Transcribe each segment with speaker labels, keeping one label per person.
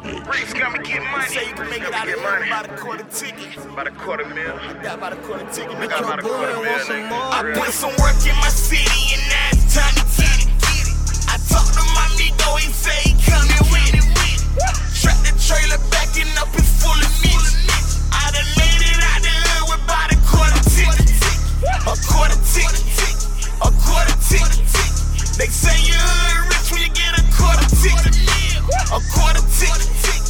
Speaker 1: Bricks got me getting money.
Speaker 2: Say you can make it out of here about a quarter ticket.
Speaker 1: About a $250,000.
Speaker 2: I got about a quarter ticket.
Speaker 1: I got about a $250,000.
Speaker 2: I put some work in my city and now it's time to get it. I talk to my amigo, he say he coming with it. Track the trailer backing up, it's full of meat. I done made it out the hood with about a quarter ticket. A quarter ticket. A quarter ticket. They say you're rich when you get a quarter ticket. A quarter ticket.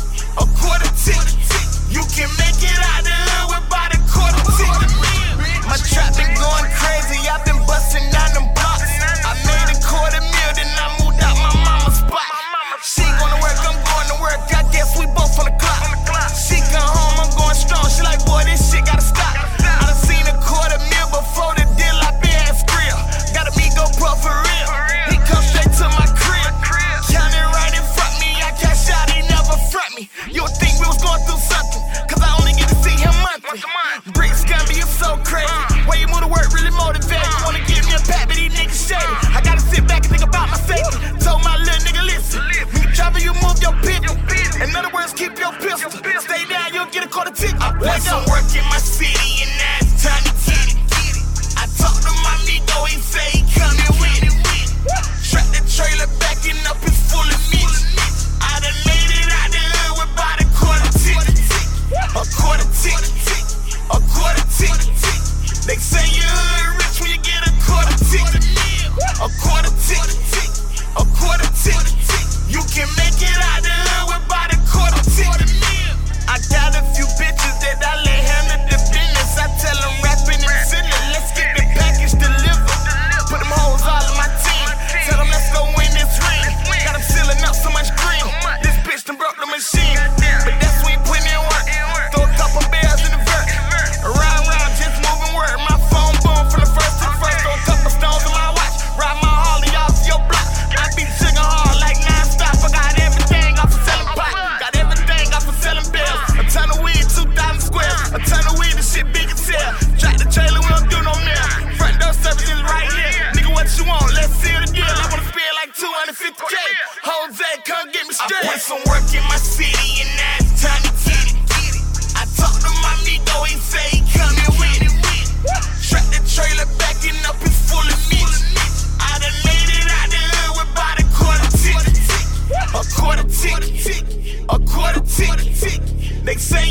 Speaker 2: A quarter ticket. You can make it out the hood with about a quarter ticket. My trap been going crazy, I've been busting down them blocks. I made a $250,000, then I moved out my mama's spot. She gonna work, I'm going to work, I guess we both on the clock. She come home, I'm going strong, she like, boy, this shit gotta stop. I done seen a $250,000 before the deal, I been had skrill. Got a amigo bro for real, he come straight to my crib. Counting right in front me, I cash out, he never front me. You would think we was going through something, cause I only get to see him monthly. Bricks got me, it's so crazy. Way you move to work really motivated. You wanna give me a pat, but these niggas shady. I gotta sit back and think about my safety. Told my little nigga, listen, when you travel, you move your pistol. In other words, keep your pistol. Stay down, you'll get a quarter ticket. I put some work in my city and now it's time to get it. I talk to my amigo, he say he coming with it. Track the trailer backing up, it's full of meat. I done made it out the hood with about a quarter ticket. A quarter ticket. A quarter ticket. They say you're rich when you get a quarter ticket. A quarter ticket. A quarter ticket. You can make it out the hood with about a quarter ticket. I got a few bitches that I let handle the business. I tell them rapping and singing, let's get the package delivered. Put them hoes all in my team. Tell them let's go win this ring. Got them sealing up so much green. This bitch done broke the machine. But that's when you put in work. Throw a couple bells in the vert. Around, just moving word. My phone boom from the first to the first. Throw a couple stones in my watch. Ride my Harley off your block. I be sugar hard like non-stop. I got everything off of selling pot. Got everything off of selling bills. A ton of weed, 2,000 squares. A ton of weed, the shit big as hell. Track the trailer, we don't do no mail. Front door service is right here. Nigga, what you want? Let's seal the deal. I wanna spend like $250K. Jose, come get me straight. I put some work in my city and now it's time to get it. I talk to my amigo, he say he coming with it. Track the trailer backing up, it's full of meat. I done made it out the hood with about a quarter ticket. A quarter ticket. A quarter ticket. They say